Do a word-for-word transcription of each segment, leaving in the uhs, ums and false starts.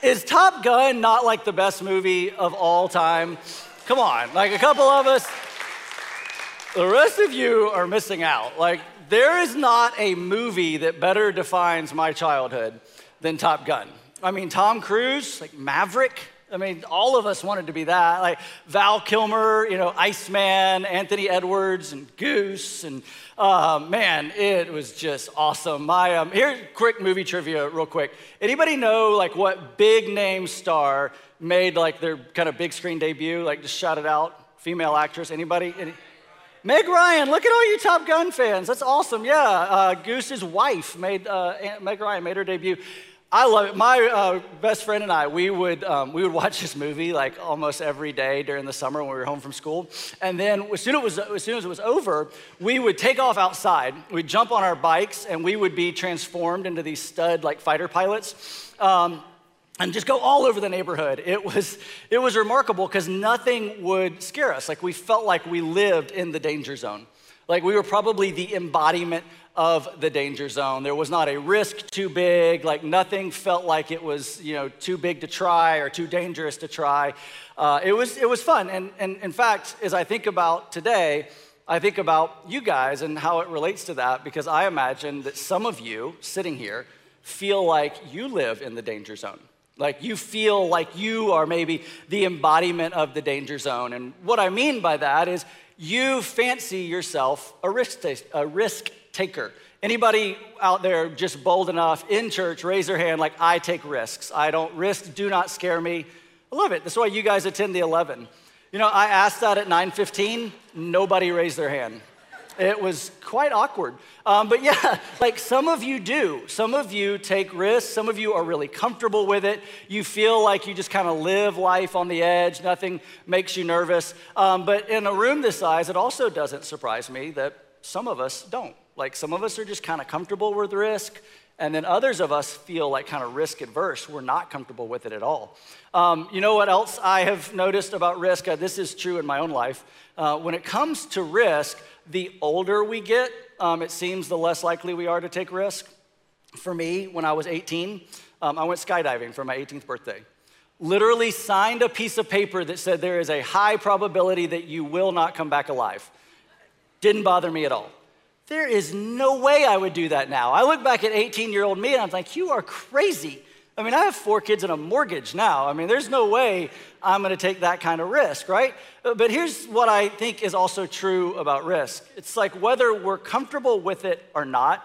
Is Top Gun not like the best movie of all time? Come on, like a couple of us. The rest of you are missing out. Like, there is not a movie that better defines my childhood than Top Gun. I mean, Tom Cruise, like Maverick. I mean, all of us wanted to be that. Like Val Kilmer, you know, Iceman, Anthony Edwards, and Goose, and uh, man, it was just awesome. My um, here's quick movie trivia, real quick. Anybody know like what big name star made like their kind of big screen debut? Like, just shout it out. Female actress. Anybody? Any? Meg Ryan. Look at all you Top Gun fans. That's awesome. Yeah, uh, Goose's wife made uh, Meg Ryan made her debut. I love it. My uh, best friend and I, we would um, we would watch this movie like almost every day during the summer when we were home from school. And then as soon, it was, as soon as it was over, we would take off outside. We'd jump on our bikes and we would be transformed into these stud like fighter pilots um, and just go all over the neighborhood. It was, it was remarkable because nothing would scare us. Like we felt like we lived in the danger zone. Like we were probably the embodiment of the danger zone. There was not a risk too big, like nothing felt like it was, you know, too big to try or too dangerous to try. Uh, it was it was fun, and, and in fact, as I think about today, I think about you guys and how it relates to that, because I imagine that some of you sitting here feel like you live in the danger zone. Like you feel like you are maybe the embodiment of the danger zone, and what I mean by that is you fancy yourself a risk a risk taker. Anybody out there just bold enough in church, raise their hand like, I take risks. I don't, risks do not scare me. I love it. That's why you guys attend the eleven. You know, I asked that at nine fifteen, nobody raised their hand. It was quite awkward. Um, but yeah, like some of you do. Some of you take risks. Some of you are really comfortable with it. You feel like you just kind of live life on the edge. Nothing makes you nervous. Um, but in a room this size, it also doesn't surprise me that some of us don't. Like some of us are just kind of comfortable with risk, and then others of us feel like kind of risk adverse. We're not comfortable with it at all. Um, you know what else I have noticed about risk? Uh, this is true in my own life. Uh, when it comes to risk, the older we get, um, it seems the less likely we are to take risk. For me, when I was eighteen, um, I went skydiving for my eighteenth birthday. Literally signed a piece of paper that said there is a high probability that you will not come back alive. Didn't bother me at all. There is no way I would do that now. I look back at eighteen-year-old me and I'm like, you are crazy. I mean, I have four kids and a mortgage now. I mean, there's no way I'm gonna take that kind of risk, right? But here's what I think is also true about risk. It's like whether we're comfortable with it or not,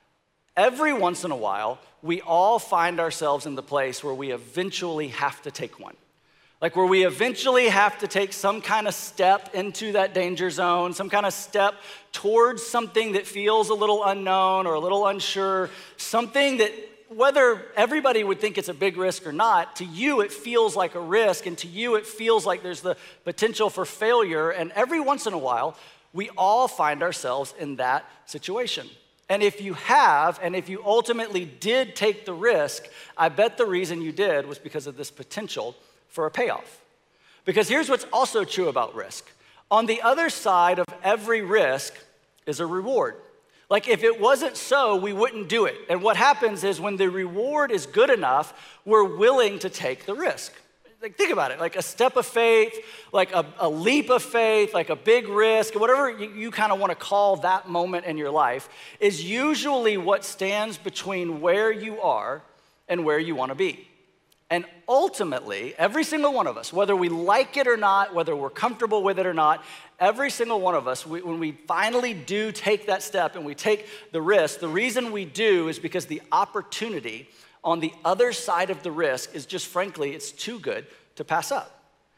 every once in a while, we all find ourselves in the place where we eventually have to take one. Like where we eventually have to take some kind of step into that danger zone, some kind of step towards something that feels a little unknown or a little unsure, something that whether everybody would think it's a big risk or not, to you it feels like a risk, and to you it feels like there's the potential for failure, and every once in a while, we all find ourselves in that situation. And if you have, and if you ultimately did take the risk, I bet the reason you did was because of this potential for a payoff. Because here's what's also true about risk. On the other side of every risk is a reward. Like if it wasn't so, we wouldn't do it. And what happens is when the reward is good enough, we're willing to take the risk. Like think about it, like a step of faith, like a, a leap of faith, like a big risk, whatever you, you kind of want to call that moment in your life, is usually what stands between where you are and where you want to be. And ultimately, every single one of us, whether we like it or not, whether we're comfortable with it or not, every single one of us, we, when we finally do take that step and we take the risk, the reason we do is because the opportunity on the other side of the risk is just frankly, it's too good to pass up.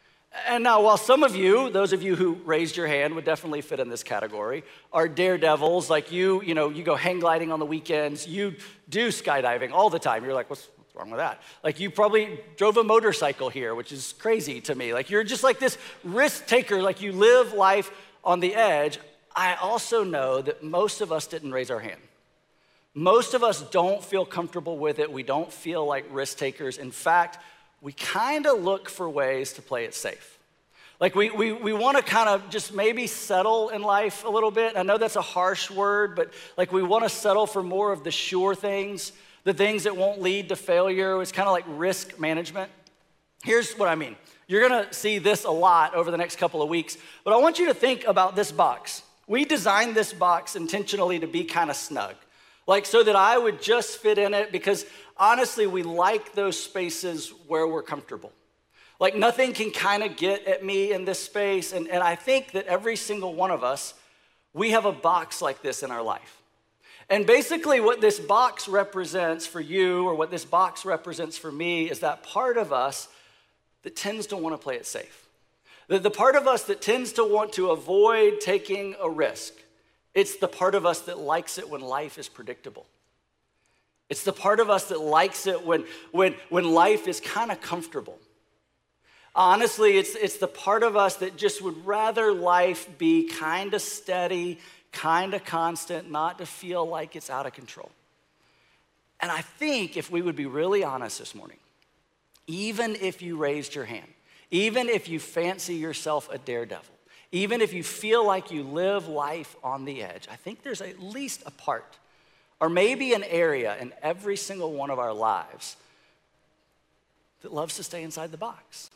And now, while some of you, those of you who raised your hand would definitely fit in this category, are daredevils, like you, you know, you go hang gliding on the weekends, you do skydiving all the time. You're like, what's wrong with that? Like you probably drove a motorcycle here, which is crazy to me. Like you're just like this risk taker, like you live life on the edge. I also know that most of us didn't raise our hand. Most of us don't feel comfortable with it. We don't feel like risk takers. In fact, we kind of look for ways to play it safe. Like we, we, we want to kind of just maybe settle in life a little bit. I know that's a harsh word, but like we want to settle for more of the sure things. the things that won't lead to failure. It's kind of like risk management. Here's what I mean. You're gonna see this a lot over the next couple of weeks, but I want you to think about this box. We designed this box intentionally to be kind of snug, like so that I would just fit in it, because honestly, we like those spaces where we're comfortable. Like nothing can kind of get at me in this space, and, and I think that every single one of us, we have a box like this in our life. And basically what this box represents for you, or what this box represents for me, is that part of us that tends to want to play it safe. The, the part of us that tends to want to avoid taking a risk. It's the part of us that likes it when life is predictable. It's the part of us that likes it when, when, when life is kind of comfortable. Honestly, it's, it's the part of us that just would rather life be kind of steady, kind of constant, not to feel like it's out of control. And I think if we would be really honest this morning, even if you raised your hand, even if you fancy yourself a daredevil, even if you feel like you live life on the edge, I think there's at least a part, or maybe an area in every single one of our lives that loves to stay inside the box.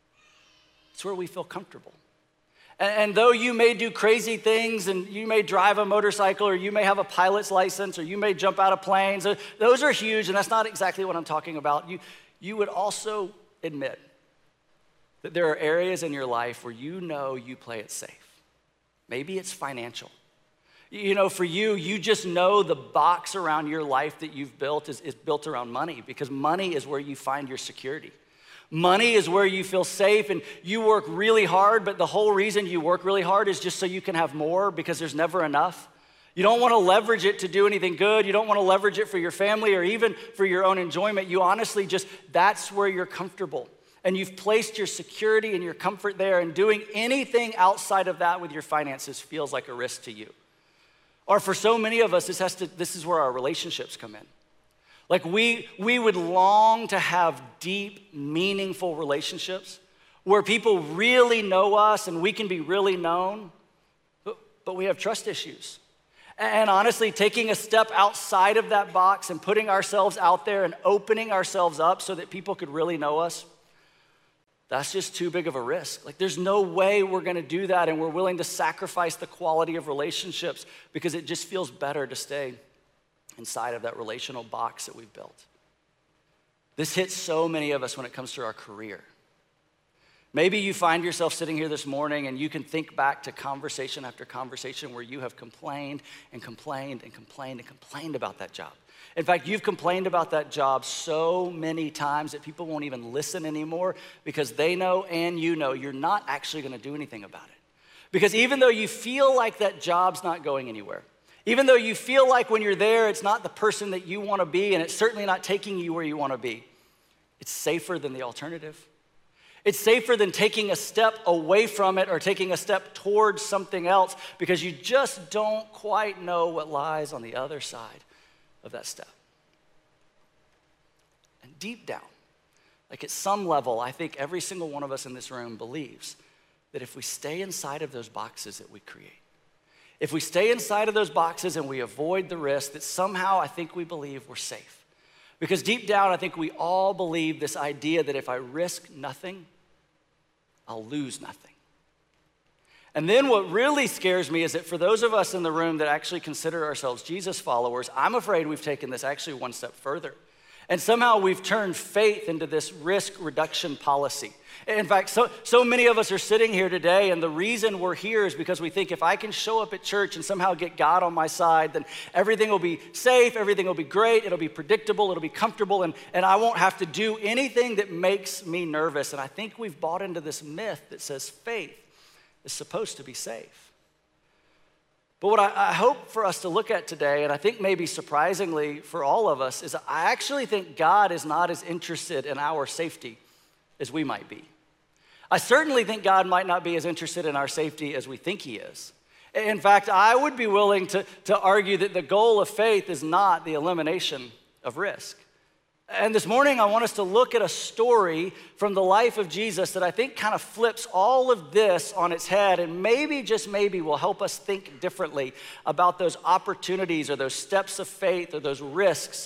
It's where we feel comfortable. And, and though you may do crazy things, and you may drive a motorcycle, or you may have a pilot's license, or you may jump out of planes, those are huge, and that's not exactly what I'm talking about. You, you would also admit that there are areas in your life where you know you play it safe. Maybe it's financial. You know, for you, you just know the box around your life that you've built is, is built around money, because money is where you find your security. Money is where you feel safe, and you work really hard, but the whole reason you work really hard is just so you can have more, because there's never enough. You don't want to leverage it to do anything good. You don't want to leverage it for your family or even for your own enjoyment. You honestly just, that's where you're comfortable. And you've placed your security and your comfort there, and doing anything outside of that with your finances feels like a risk to you. Or for so many of us, this has to, this is where our relationships come in. Like we, we would long to have deep, meaningful relationships where people really know us and we can be really known, but, but we have trust issues. And honestly, taking a step outside of that box and putting ourselves out there and opening ourselves up so that people could really know us, that's just too big of a risk. Like there's no way we're gonna do that, and we're willing to sacrifice the quality of relationships because it just feels better to stay inside of that relational box that we've built. This hits so many of us when it comes to our career. Maybe you find yourself sitting here this morning and you can think back to conversation after conversation where you have complained and complained and complained and complained about that job. In fact, you've complained about that job so many times that people won't even listen anymore because they know and you know you're not actually gonna do anything about it. Because even though you feel like that job's not going anywhere, even though you feel like when you're there, it's not the person that you wanna be, and it's certainly not taking you where you wanna be, it's safer than the alternative. It's safer than taking a step away from it or taking a step towards something else because you just don't quite know what lies on the other side of that step. And deep down, like at some level, I think every single one of us in this room believes that if we stay inside of those boxes that we create, if we stay inside of those boxes and we avoid the risk, that somehow I think we believe we're safe. Because deep down, I think we all believe this idea that if I risk nothing, I'll lose nothing. And then what really scares me is that for those of us in the room that actually consider ourselves Jesus followers, I'm afraid we've taken this actually one step further. And somehow we've turned faith into this risk reduction policy. In fact, so, so many of us are sitting here today, and the reason we're here is because we think if I can show up at church and somehow get God on my side, then everything will be safe, everything will be great, it'll be predictable, it'll be comfortable, and, and I won't have to do anything that makes me nervous. And I think we've bought into this myth that says faith is supposed to be safe. But what I, I hope for us to look at today, and I think maybe surprisingly for all of us, is I actually think God is not as interested in our safety as we might be. I certainly think God might not be as interested in our safety as we think he is. In fact, I would be willing to, to argue that the goal of faith is not the elimination of risk. And this morning, I want us to look at a story from the life of Jesus that I think kind of flips all of this on its head, and maybe, just maybe, will help us think differently about those opportunities or those steps of faith or those risks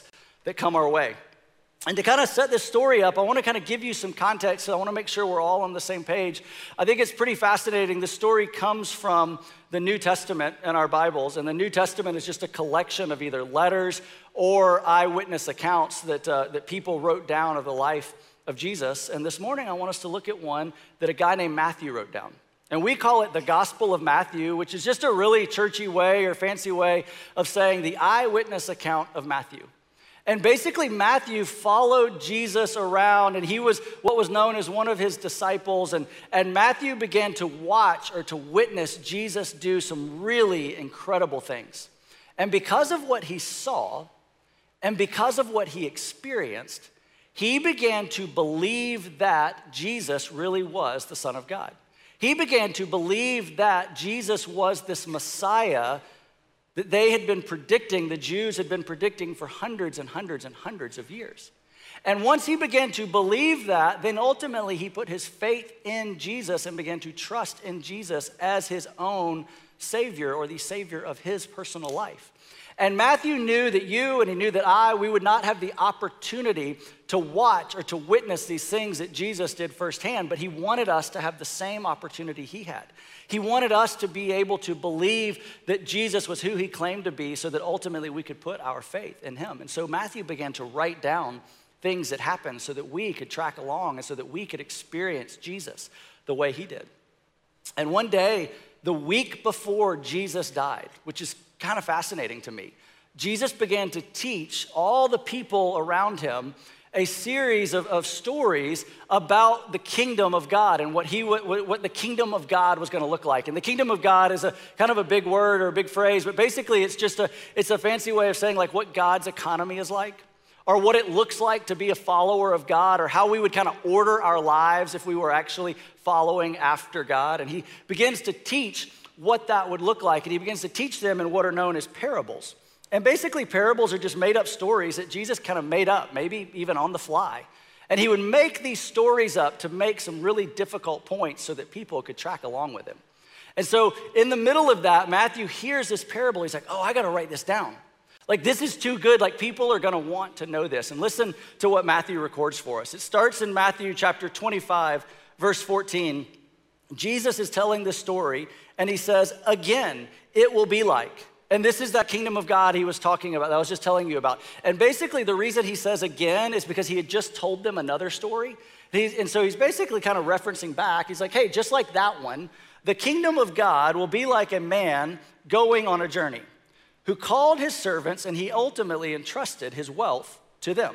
that come our way. And to kind of set this story up, I want to kind of give you some context, so I want to make sure we're all on the same page. I think it's pretty fascinating. The story comes from the New Testament in our Bibles, and the New Testament is just a collection of either letters or eyewitness accounts that, uh, that people wrote down of the life of Jesus. And this morning, I want us to look at one that a guy named Matthew wrote down. And we call it the Gospel of Matthew, which is just a really churchy way or fancy way of saying the eyewitness account of Matthew. And basically, Matthew followed Jesus around, and he was what was known as one of his disciples. And, and Matthew began to watch or to witness Jesus do some really incredible things. And because of what he saw, and because of what he experienced, he began to believe that Jesus really was the Son of God. He began to believe that Jesus was this Messiah that they had been predicting, the Jews had been predicting for hundreds and hundreds and hundreds of years. And once he began to believe that, then ultimately he put his faith in Jesus and began to trust in Jesus as his own Savior, or the Savior of his personal life. And Matthew knew that you and he knew that I, we would not have the opportunity to watch or to witness these things that Jesus did firsthand, but he wanted us to have the same opportunity he had. He wanted us to be able to believe that Jesus was who he claimed to be, so that ultimately we could put our faith in him. And so Matthew began to write down things that happened so that we could track along and so that we could experience Jesus the way he did. And one day, the week before Jesus died, which is kind of fascinating to me, Jesus began to teach all the people around him a series of, of stories about the kingdom of God and what he what, what the kingdom of God was going to look like. And the kingdom of God is a kind of a big word or a big phrase, but basically it's just a it's a fancy way of saying like what God's economy is like, or what it looks like to be a follower of God, or how we would kind of order our lives if we were actually following after God. And he begins to teach what that would look like, and he begins to teach them in what are known as parables. And basically, parables are just made up stories that Jesus kind of made up, maybe even on the fly. And he would make these stories up to make some really difficult points so that people could track along with him. And so in the middle of that, Matthew hears this parable. He's like, oh, I got to write this down. Like, this is too good. Like, people are going to want to know this. And listen to what Matthew records for us. It starts in Matthew chapter twenty-five, verse fourteen. Jesus is telling this story, and he says, again, it will be like. And this is that kingdom of God he was talking about, that I was just telling you about. And basically the reason he says again is because he had just told them another story. He's, and so he's basically kind of referencing back. He's like, hey, just like that one, the kingdom of God will be like a man going on a journey who called his servants, and he ultimately entrusted his wealth to them.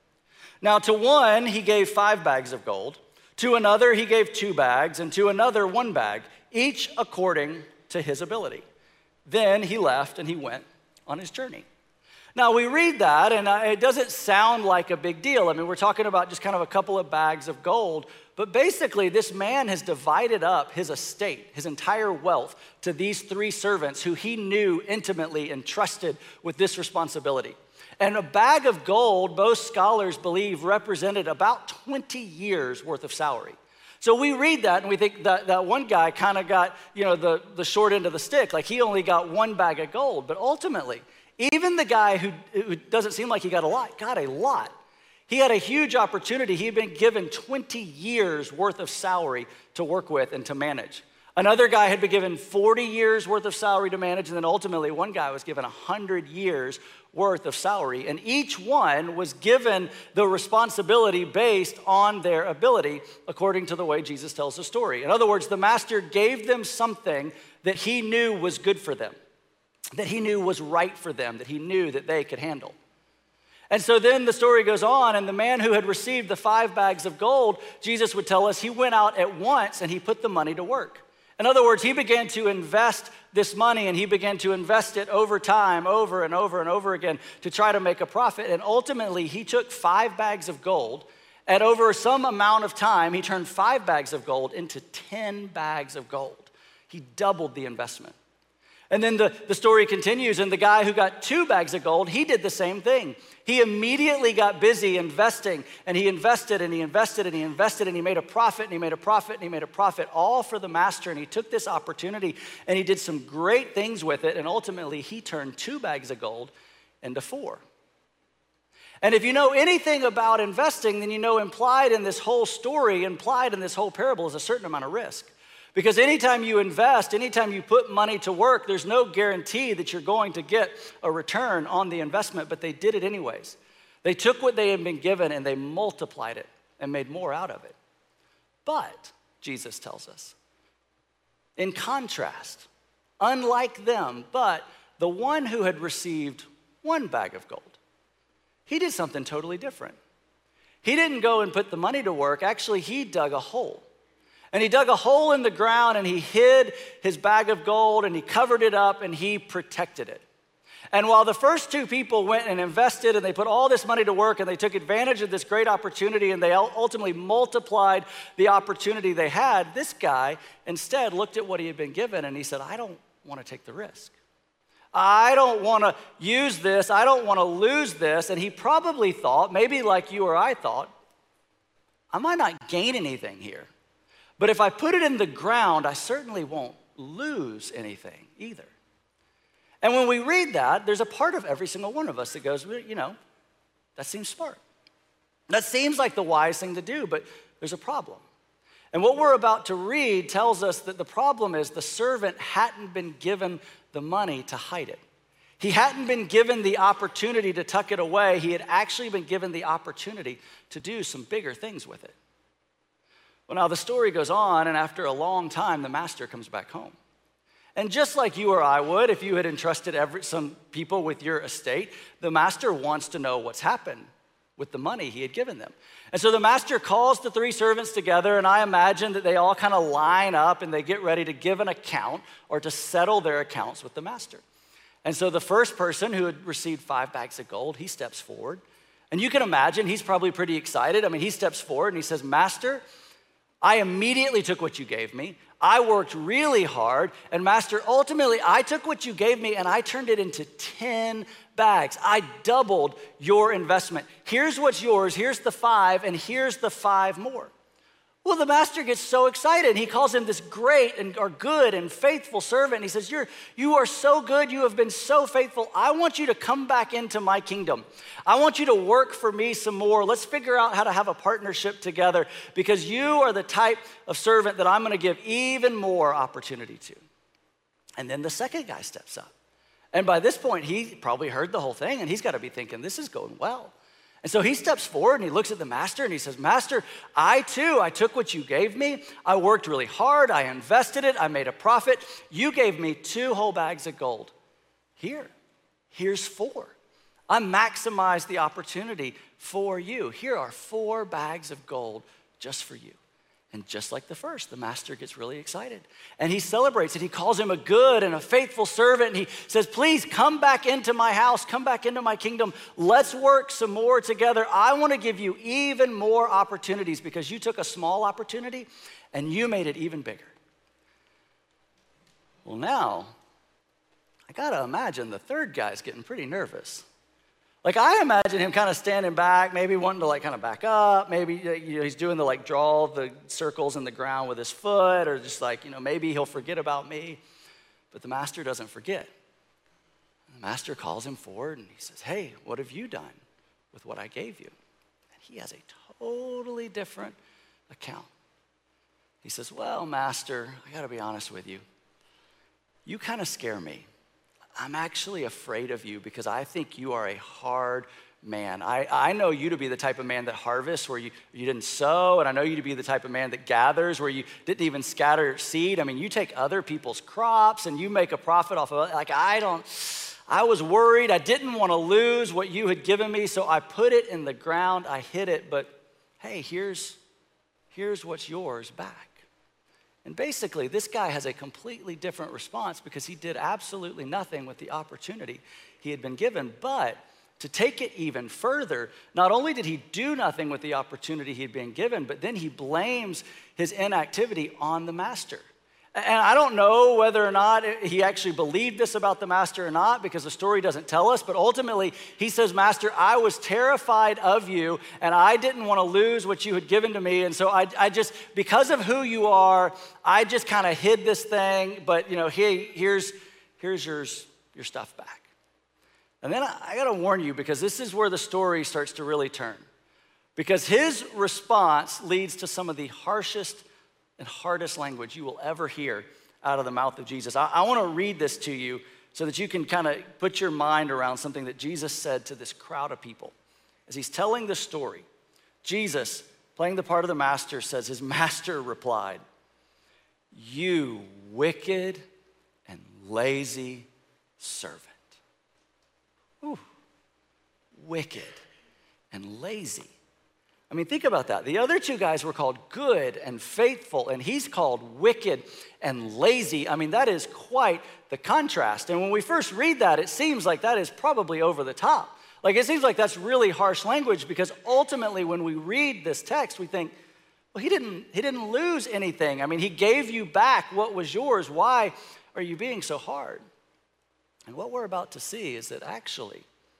Now to one, he gave five bags of gold. To another, he gave two bags, and to another, one bag, each according to his ability. Then he left and he went on his journey. Now we read that, and it doesn't sound like a big deal. I mean, we're talking about just kind of a couple of bags of gold, but basically this man has divided up his estate, his entire wealth, to these three servants who he knew intimately and trusted with this responsibility. And a bag of gold, most scholars believe, represented about twenty years worth of salary. So we read that and we think that, that one guy kind of got, you know, the, the short end of the stick, like he only got one bag of gold. But ultimately, even the guy who, who doesn't seem like he got a lot, got a lot. He had a huge opportunity. He had been given twenty years worth of salary to work with and to manage. Another guy had been given forty years worth of salary to manage, and then ultimately one guy was given one hundred years worth of salary. And each one was given the responsibility based on their ability, according to the way Jesus tells the story. In other words, the master gave them something that he knew was good for them, that he knew was right for them, that he knew that they could handle. And so then the story goes on, and the man who had received the five bags of gold, Jesus would tell us, he went out at once and he put the money to work. In other words, he began to invest this money, and he began to invest it over time, over and over and over again, to try to make a profit. And ultimately, he took five bags of gold, and over some amount of time, he turned five bags of gold into ten bags of gold. He doubled the investment. And then the, the story continues, and the guy who got two bags of gold, he did the same thing. He immediately got busy investing, and he invested, and he invested, and he invested, and he made a profit, and he made a profit, and he made a profit, all for the master. And he took this opportunity, and he did some great things with it, and ultimately he turned two bags of gold into four. And if you know anything about investing, then you know implied in this whole story, implied in this whole parable is a certain amount of risk. Because anytime you invest, anytime you put money to work, there's no guarantee that you're going to get a return on the investment, but they did it anyways. They took what they had been given and they multiplied it and made more out of it. But, Jesus tells us, in contrast, unlike them, but the one who had received one bag of gold, he did something totally different. He didn't go and put the money to work. Actually, he dug a hole. And he dug a hole in the ground and he hid his bag of gold and he covered it up and he protected it. And while the first two people went and invested and they put all this money to work and they took advantage of this great opportunity and they ultimately multiplied the opportunity they had, this guy instead looked at what he had been given and he said, I don't want to take the risk. I don't want to use this. I don't want to lose this. And he probably thought, maybe like you or I thought, I might not gain anything here. But if I put it in the ground, I certainly won't lose anything either. And when we read that, there's a part of every single one of us that goes, well, you know, that seems smart. That seems like the wise thing to do, but there's a problem. And what we're about to read tells us that the problem is the servant hadn't been given the money to hide it. He hadn't been given the opportunity to tuck it away. He had actually been given the opportunity to do some bigger things with it. Well, now the story goes on, and after a long time, the master comes back home. And just like you or I would, if you had entrusted every, some people with your estate, the master wants to know what's happened with the money he had given them. And so the master calls the three servants together, and I imagine that they all kind of line up and they get ready to give an account or to settle their accounts with the master. And so the first person who had received five bags of gold, he steps forward. And you can imagine he's probably pretty excited. I mean, he steps forward and he says, Master, I immediately took what you gave me. I worked really hard, and Master, ultimately, I took what you gave me and I turned it into ten bags. I doubled your investment. Here's what's yours, here's the five, and here's the five more. Well, the master gets so excited. He calls him this great and or good and faithful servant. And he says, You're, you are so good. You have been so faithful. I want you to come back into my kingdom. I want you to work for me some more. Let's figure out how to have a partnership together because you are the type of servant that I'm going to give even more opportunity to. And then the second guy steps up. And by this point, he probably heard the whole thing and he's got to be thinking, this is going well. And so he steps forward and he looks at the master and he says, Master, I too, I took what you gave me. I worked really hard. I invested it. I made a profit. You gave me two whole bags of gold. Here, here's four. I maximized the opportunity for you. Here are four bags of gold just for you. And just like the first, the master gets really excited. And he celebrates it. He calls him a good and a faithful servant. And he says, please come back into my house. Come back into my kingdom. Let's work some more together. I want to give you even more opportunities because you took a small opportunity and you made it even bigger. Well, now, I got to imagine the third guy's getting pretty nervous. Like, I imagine him kind of standing back, maybe wanting to, like, kind of back up. Maybe, you know, he's doing the, like, draw the circles in the ground with his foot, or just, like, you know, maybe he'll forget about me. But the master doesn't forget. The master calls him forward, and he says, hey, what have you done with what I gave you? And he has a totally different account. He says, well, master, I got to be honest with you. You kind of scare me. I'm actually afraid of you because I think you are a hard man. I, I know you to be the type of man that harvests where you, you didn't sow, and I know you to be the type of man that gathers where you didn't even scatter seed. I mean, you take other people's crops and you make a profit off of it. Like, I don't, I was worried. I didn't want to lose what you had given me, so I put it in the ground. I hid it, but hey, here's, here's what's yours back. And basically, this guy has a completely different response because he did absolutely nothing with the opportunity he had been given. But to take it even further, not only did he do nothing with the opportunity he had been given, but then he blames his inactivity on the master. And I don't know whether or not he actually believed this about the master or not because the story doesn't tell us, but ultimately he says, Master, I was terrified of you and I didn't want to lose what you had given to me. And so I, I just, because of who you are, I just kind of hid this thing, but you know, hey, here's, here's yours, your stuff back. And then I, I gotta warn you, because this is where the story starts to really turn. Because his response leads to some of the harshest and hardest language you will ever hear out of the mouth of Jesus. I, I wanna read this to you so that you can kind of put your mind around something that Jesus said to this crowd of people. As he's telling the story, Jesus, playing the part of the master, says his master replied, "You wicked and lazy servant." Ooh, wicked and lazy. I mean, think about that. The other two guys were called good and faithful, and he's called wicked and lazy. I mean, that is quite the contrast. And when we first read that, it seems like that is probably over the top. Like, it seems like that's really harsh language, because ultimately when we read this text, we think, well, he didn't, he didn't lose anything. I mean, he gave you back what was yours. Why are you being so hard? And what we're about to see is that actually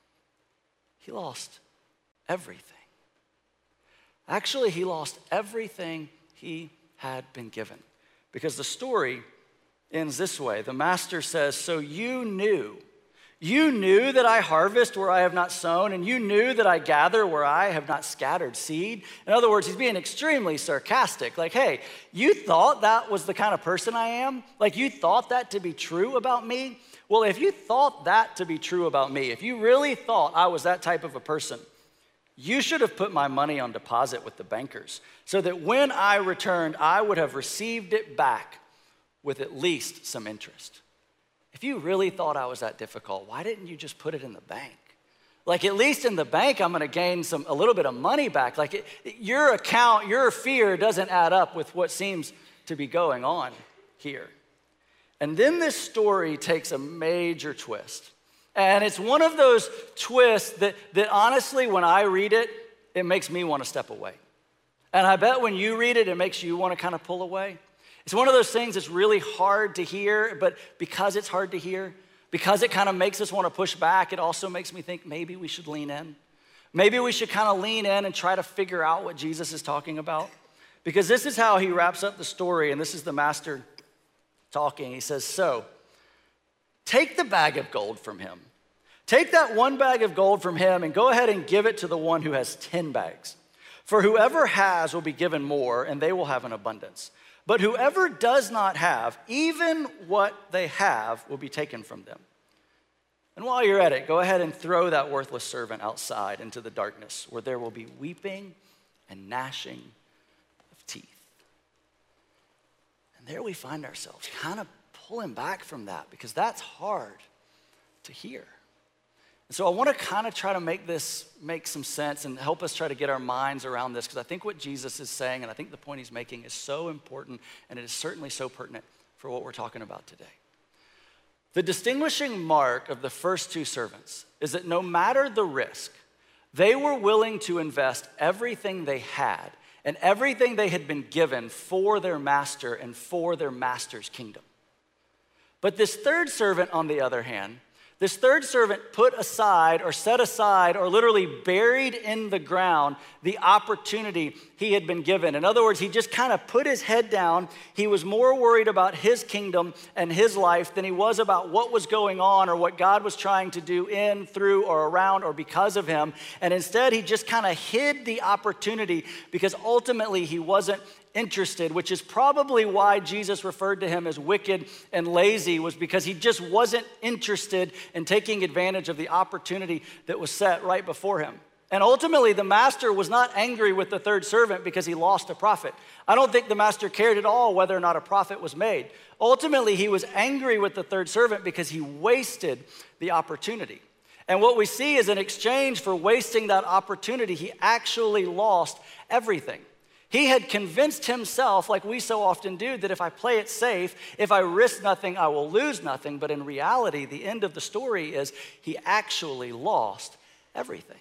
he lost everything. Actually, he lost everything he had been given. Because the story ends this way. The master says, "So you knew, you knew that I harvest where I have not sown, and you knew that I gather where I have not scattered seed." In other words, he's being extremely sarcastic. Like, hey, you thought that was the kind of person I am? Like, you thought that to be true about me? Well, if you thought that to be true about me, if you really thought I was that type of a person, you should have put my money on deposit with the bankers, so that when I returned, I would have received it back with at least some interest. If you really thought I was that difficult, why didn't you just put it in the bank? Like, at least in the bank, I'm gonna gain some a little bit of money back. Like, it, your account, your fear doesn't add up with what seems to be going on here. And then this story takes a major twist. And it's one of those twists that, that honestly, when I read it, it makes me want to step away. And I bet when you read it, it makes you want to kind of pull away. It's one of those things that's really hard to hear, but because it's hard to hear, because it kind of makes us want to push back, it also makes me think maybe we should lean in. Maybe we should kind of lean in and try to figure out what Jesus is talking about. Because this is how he wraps up the story, and this is the master talking. He says, "So, take the bag of gold from him. Take that one bag of gold from him and go ahead and give it to the one who has ten bags. For whoever has will be given more, and they will have an abundance. But whoever does not have, even what they have will be taken from them. And while you're at it, go ahead and throw that worthless servant outside into the darkness, where there will be weeping and gnashing of teeth." And there we find ourselves kind of pulling back from that, because that's hard to hear. And so I want to kind of try to make this make some sense and help us try to get our minds around this, because I think what Jesus is saying, and I think the point he's making, is so important, and it is certainly so pertinent for what we're talking about today. The distinguishing mark of the first two servants is that no matter the risk, they were willing to invest everything they had and everything they had been given for their master and for their master's kingdom. But this third servant, on the other hand, this third servant put aside or set aside or literally buried in the ground the opportunity he had been given. In other words, he just kind of put his head down. He was more worried about his kingdom and his life than he was about what was going on or what God was trying to do in, through, or around, or because of him. And instead, he just kind of hid the opportunity, because ultimately he wasn't interested, which is probably why Jesus referred to him as wicked and lazy, was because he just wasn't interested in taking advantage of the opportunity that was set right before him. And ultimately, the master was not angry with the third servant because he lost a profit. I don't think the master cared at all whether or not a profit was made. Ultimately, he was angry with the third servant because he wasted the opportunity. And what we see is, in exchange for wasting that opportunity, he actually lost everything. He had convinced himself, like we so often do, that if I play it safe, if I risk nothing, I will lose nothing. But in reality, the end of the story is he actually lost everything.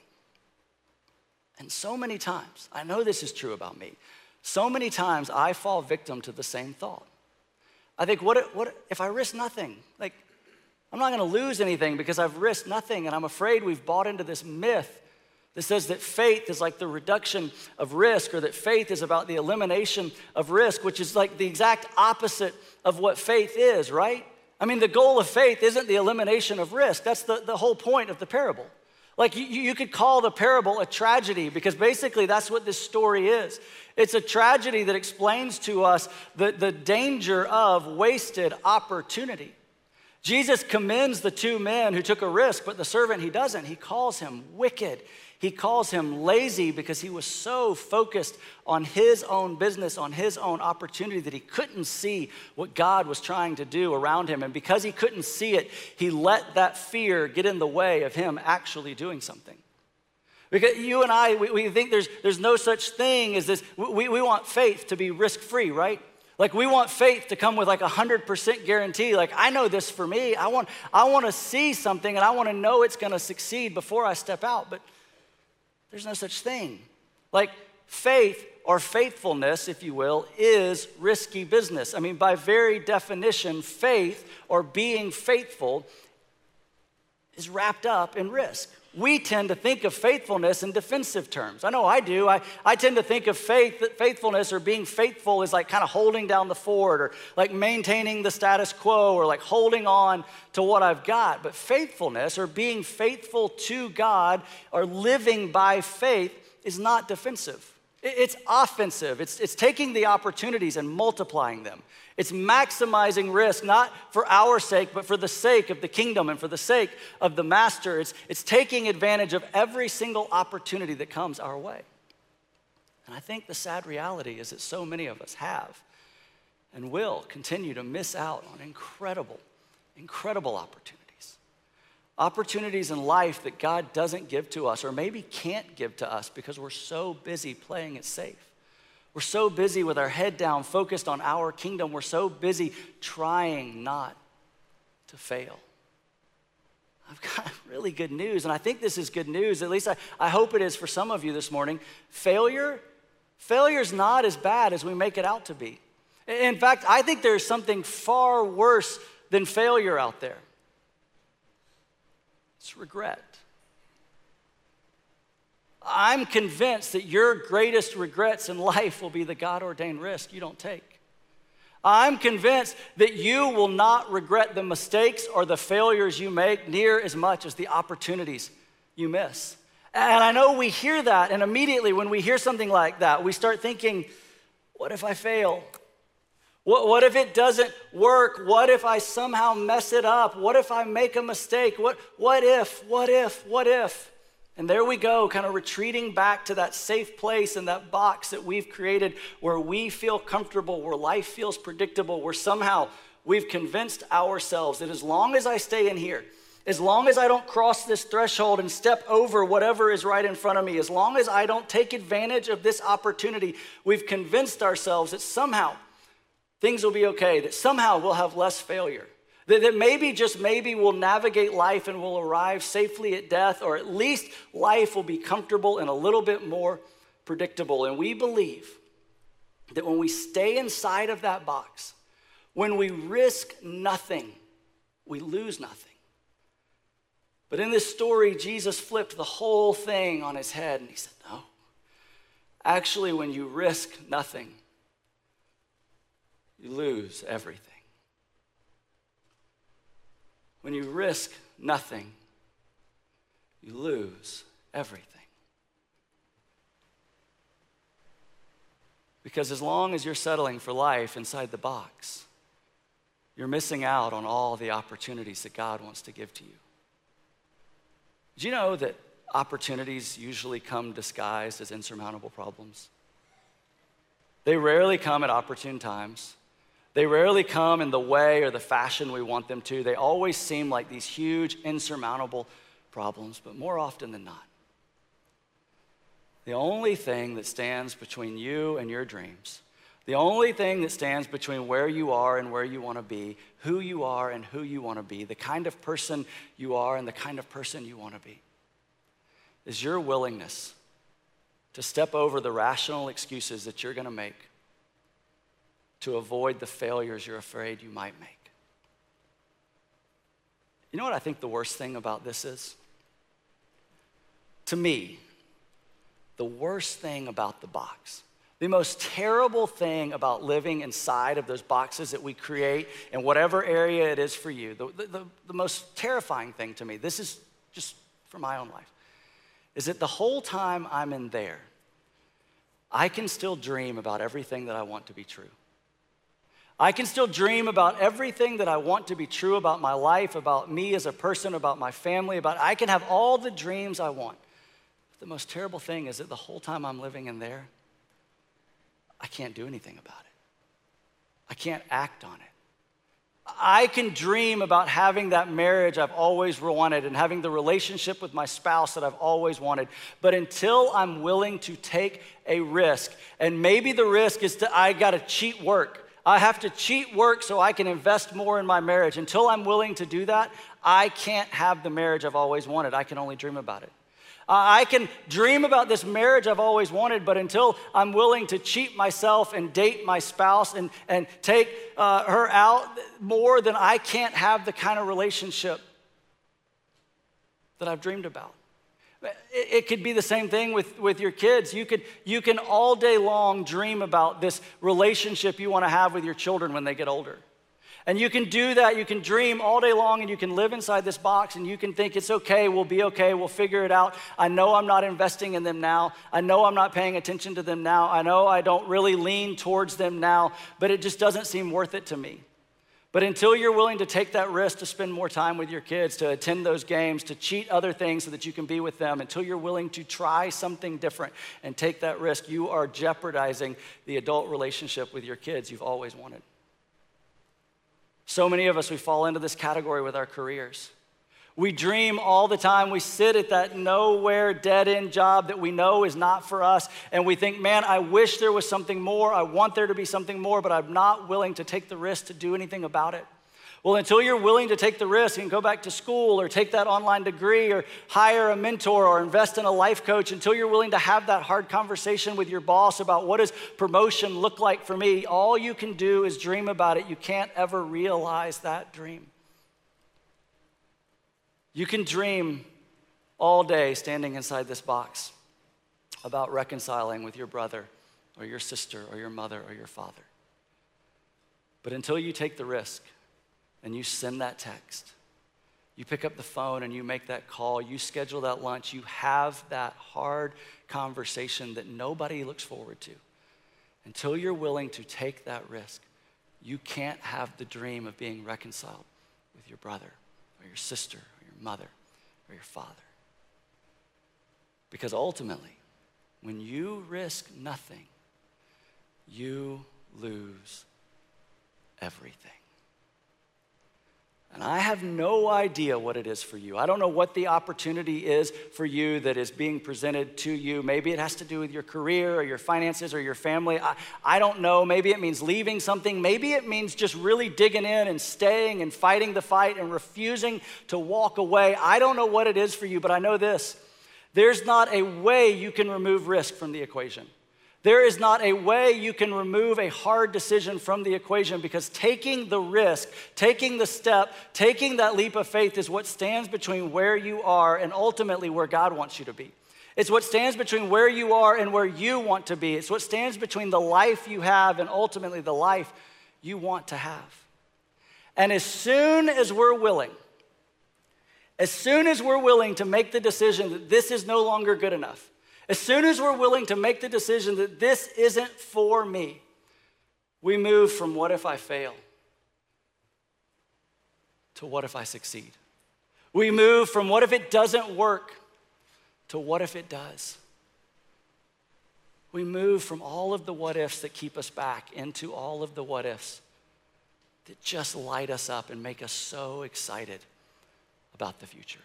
And so many times, I know this is true about me, so many times I fall victim to the same thought. I think, what if, what if I risk nothing? Like, I'm not gonna lose anything because I've risked nothing, and I'm afraid we've bought into this myth that says that faith is like the reduction of risk, or that faith is about the elimination of risk, which is like the exact opposite of what faith is, right? I mean, the goal of faith isn't the elimination of risk. That's the, the whole point of the parable. Like you, you could call the parable a tragedy because basically that's what this story is. It's a tragedy that explains to us the, the danger of wasted opportunity. Jesus commends the two men who took a risk, but the servant he doesn't. He calls him wicked. He calls him lazy because he was so focused on his own business, on his own opportunity that he couldn't see what God was trying to do around him. And because he couldn't see it, he let that fear get in the way of him actually doing something. Because you and I, we, we think there's, there's no such thing as this. We, we want faith to be risk-free, right? Like we want faith to come with like a one hundred percent guarantee. Like I know this for me. I want, I want to see something and I want to know it's going to succeed before I step out. But there's no such thing. Like faith or faithfulness, if you will, is risky business. I mean, by very definition, faith or being faithful is wrapped up in risk. We tend to think of faithfulness in defensive terms. I know I do. I, I tend to think of faith, faithfulness or being faithful is like kind of holding down the fort or like maintaining the status quo or like holding on to what I've got. But faithfulness or being faithful to God or living by faith is not defensive. It's offensive. It's, it's taking the opportunities and multiplying them. It's maximizing risk, not for our sake, but for the sake of the kingdom and for the sake of the master. It's, it's taking advantage of every single opportunity that comes our way. And I think the sad reality is that so many of us have and will continue to miss out on incredible, incredible opportunities. Opportunities in life that God doesn't give to us or maybe can't give to us because we're so busy playing it safe. We're so busy with our head down, focused on our kingdom. We're so busy trying not to fail. I've got really good news, and I think this is good news. At least I, I hope it is for some of you this morning. Failure, failure is not as bad as we make it out to be. In fact, I think there's something far worse than failure out there. It's regret. I'm convinced that your greatest regrets in life will be the God-ordained risk you don't take. I'm convinced that you will not regret the mistakes or the failures you make near as much as the opportunities you miss. And I know we hear that, and immediately when we hear something like that, we start thinking, what if I fail? What, what if it doesn't work? What if I somehow mess it up? What if I make a mistake? What, what if, what if, what if? And there we go, kind of retreating back to that safe place in that box that we've created where we feel comfortable, where life feels predictable, where somehow we've convinced ourselves that as long as I stay in here, as long as I don't cross this threshold and step over whatever is right in front of me, as long as I don't take advantage of this opportunity, we've convinced ourselves that somehow things will be okay, that somehow we'll have less failure. That, that maybe, just maybe, we'll navigate life and we'll arrive safely at death, or at least life will be comfortable and a little bit more predictable. And we believe that when we stay inside of that box, when we risk nothing, we lose nothing. But in this story, Jesus flipped the whole thing on his head and he said, no. Actually, when you risk nothing, you lose everything. When you risk nothing, you lose everything. Because as long as you're settling for life inside the box, you're missing out on all the opportunities that God wants to give to you. Did you know that opportunities usually come disguised as insurmountable problems? They rarely come at opportune times. They rarely come in the way or the fashion we want them to. They always seem like these huge, insurmountable problems, but more often than not, the only thing that stands between you and your dreams, the only thing that stands between where you are and where you want to be, who you are and who you want to be, the kind of person you are and the kind of person you want to be, is your willingness to step over the rational excuses that you're going to make to avoid the failures you're afraid you might make. You know what I think the worst thing about this is? To me, the worst thing about the box, The most terrible thing about living inside of those boxes that we create in whatever area it is for you, the, the, the most terrifying thing to me, this is just for my own life, is that the whole time I'm in there, I can still dream about everything that I want to be true. I can still dream about everything that I want to be true about my life, about me as a person, about my family, about I can have all the dreams I want. But the most terrible thing is that the whole time I'm living in there, I can't do anything about it. I can't act on it. I can dream about having that marriage I've always wanted and having the relationship with my spouse that I've always wanted. But until I'm willing to take a risk, and maybe the risk is that I gotta cheat work. I have to cheat work so I can invest more in my marriage. Until I'm willing to do that, I can't have the marriage I've always wanted. I can only dream about it. I can dream about this marriage I've always wanted, but until I'm willing to cheat myself and date my spouse and, and take uh, her out more, then I can't have the kind of relationship that I've dreamed about. It, it could be the same thing with, with your kids. You could you can all day long dream about this relationship you want to have with your children when they get older. And you can do that, you can dream all day long, and you can live inside this box, and you can think it's okay, we'll be okay, we'll figure it out. I know I'm not investing in them now. I know I'm not paying attention to them now. I know I don't really lean towards them now, but it just doesn't seem worth it to me. But until you're willing to take that risk to spend more time with your kids, to attend those games, to cheat other things so that you can be with them, until you're willing to try something different and take that risk, you are jeopardizing the adult relationship with your kids you've always wanted. So many of us, we fall into this category with our careers. We dream all the time. We sit at that nowhere dead-end job that we know is not for us, and we think, man, I wish there was something more. I want there to be something more, but I'm not willing to take the risk to do anything about it. Well, until you're willing to take the risk and go back to school or take that online degree or hire a mentor or invest in a life coach, until you're willing to have that hard conversation with your boss about what does promotion look like for me, all you can do is dream about it. You can't ever realize that dream. You can dream all day standing inside this box about reconciling with your brother or your sister or your mother or your father. But until you take the risk, and you send that text, you pick up the phone and you make that call, you schedule that lunch, you have that hard conversation that nobody looks forward to. Until you're willing to take that risk, you can't have the dream of being reconciled with your brother or your sister or your mother or your father. Because ultimately, when you risk nothing, you lose everything. And I have no idea what it is for you. I don't know what the opportunity is for you that is being presented to you. Maybe it has to do with your career or your finances or your family. I, I don't know. Maybe it means leaving something. Maybe it means just really digging in and staying and fighting the fight and refusing to walk away. I don't know what it is for you, but I know this. There's not a way you can remove risk from the equation. There is not a way you can remove a hard decision from the equation, because taking the risk, taking the step, taking that leap of faith is what stands between where you are and ultimately where God wants you to be. It's what stands between where you are and where you want to be. It's what stands between the life you have and ultimately the life you want to have. And as soon as we're willing, as soon as we're willing to make the decision that this is no longer good enough, as soon as we're willing to make the decision that this isn't for me, we move from what if I fail to what if I succeed. We move from what if it doesn't work to what if it does. We move from all of the what ifs that keep us back into all of the what ifs that just light us up and make us so excited about the future.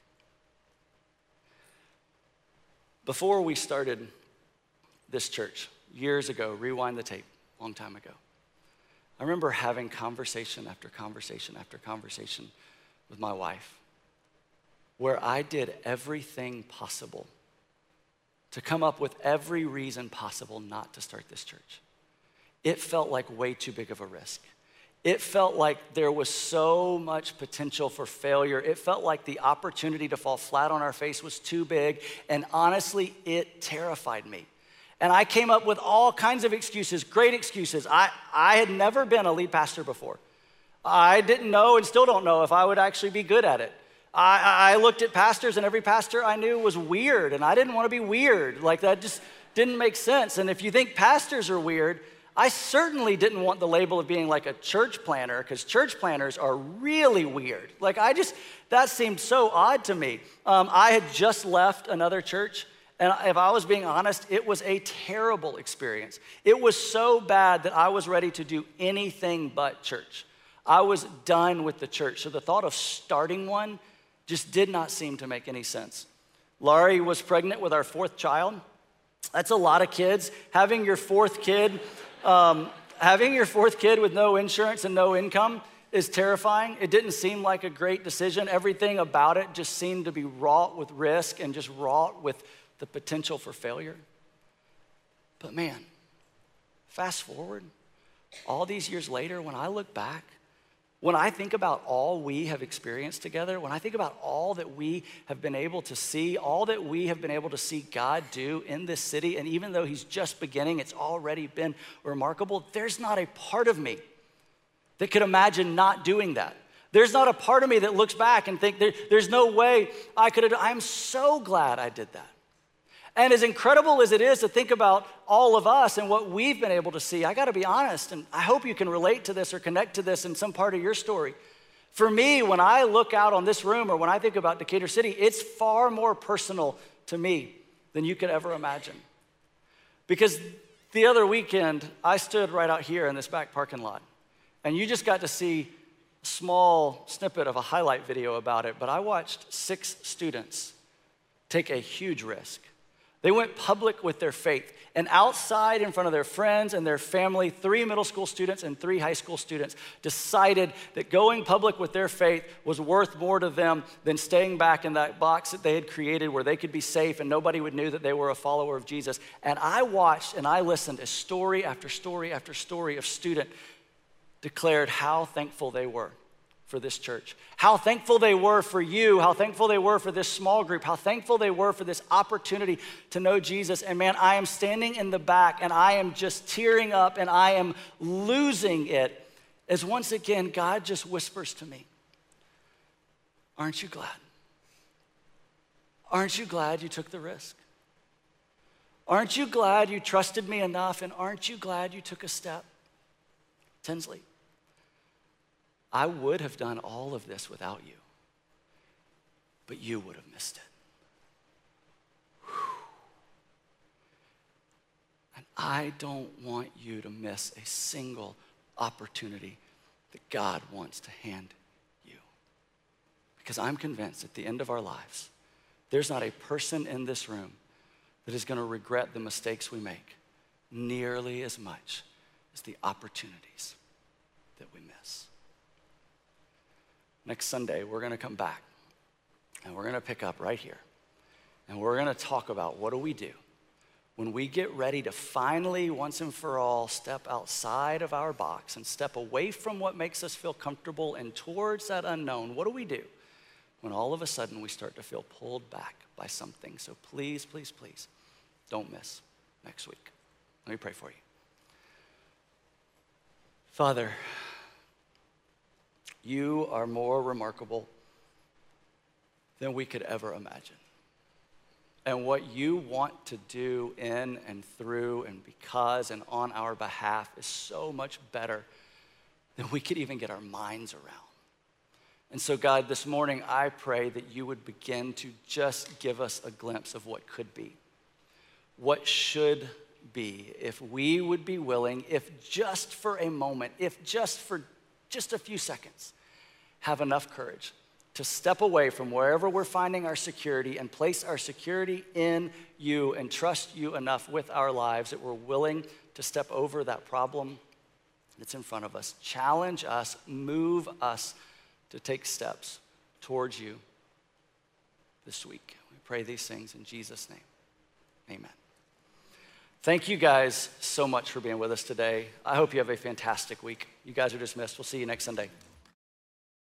Before we started this church, years ago, rewind the tape, a long time ago, I remember having conversation after conversation after conversation with my wife, where I did everything possible to come up with every reason possible not to start this church. It felt like way too big of a risk. It felt like there was so much potential for failure. It felt like the opportunity to fall flat on our face was too big, and honestly, it terrified me. And I came up with all kinds of excuses, great excuses. I, I had never been a lead pastor before. I didn't know and still don't know if I would actually be good at it. I, I looked at pastors, and every pastor I knew was weird, and I didn't want to be weird. Like, that just didn't make sense. And if you think pastors are weird, I certainly didn't want the label of being like a church planner, because church planners are really weird. Like, I just, that seemed so odd to me. Um, I had just left another church, and if I was being honest, it was a terrible experience. It was so bad that I was ready to do anything but church. I was done with the church. So the thought of starting one just did not seem to make any sense. Laurie was pregnant with our fourth child. That's a lot of kids. Having your fourth kid, um, having your fourth kid with no insurance and no income is terrifying. It didn't seem like a great decision. Everything about it just seemed to be wrought with risk and just wrought with the potential for failure. But man, fast forward, all these years later, when I look back, when I think about all we have experienced together, when I think about all that we have been able to see, all that we have been able to see God do in this city, and even though he's just beginning, it's already been remarkable, there's not a part of me that could imagine not doing that. There's not a part of me that looks back and think there, there's no way I could have. I'm so glad I did that. And as incredible as it is to think about all of us and what we've been able to see, I gotta be honest, and I hope you can relate to this or connect to this in some part of your story. For me, when I look out on this room or when I think about Decatur City, it's far more personal to me than you could ever imagine. Because the other weekend, I stood right out here in this back parking lot, and you just got to see a small snippet of a highlight video about it, but I watched six students take a huge risk. They went public with their faith, and outside in front of their friends and their family, three middle school students and three high school students decided that going public with their faith was worth more to them than staying back in that box that they had created where they could be safe and nobody would know that they were a follower of Jesus. And I watched and I listened as story after story after story of student declared how thankful they were for this church, how thankful they were for you, how thankful they were for this small group, how thankful they were for this opportunity to know Jesus. And man, I am standing in the back and I am just tearing up and I am losing it as once again, God just whispers to me, aren't you glad? Aren't you glad you took the risk? Aren't you glad you trusted me enough? And aren't you glad you took a step? Tinsley, I would have done all of this without you, but you would have missed it. Whew. And I don't want you to miss a single opportunity that God wants to hand you. Because I'm convinced at the end of our lives, there's not a person in this room that is going to regret the mistakes we make nearly as much as the opportunities that we miss. Next Sunday, we're gonna come back and we're gonna pick up right here. And we're gonna talk about what do we do when we get ready to finally, once and for all, step outside of our box and step away from what makes us feel comfortable and towards that unknown. What do we do when all of a sudden we start to feel pulled back by something? So please, please, please, don't miss next week. Let me pray for you. Father, you are more remarkable than we could ever imagine. And what you want to do in and through and because and on our behalf is so much better than we could even get our minds around. And so God, this morning I pray that you would begin to just give us a glimpse of what could be, what should be, if we would be willing, if just for a moment, if just for just a few seconds, have enough courage to step away from wherever we're finding our security and place our security in you and trust you enough with our lives that we're willing to step over that problem that's in front of us. Challenge us, move us to take steps towards you this week. We pray these things in Jesus' name. Amen. Thank you guys so much for being with us today. I hope you have a fantastic week. You guys are dismissed. We'll see you next Sunday.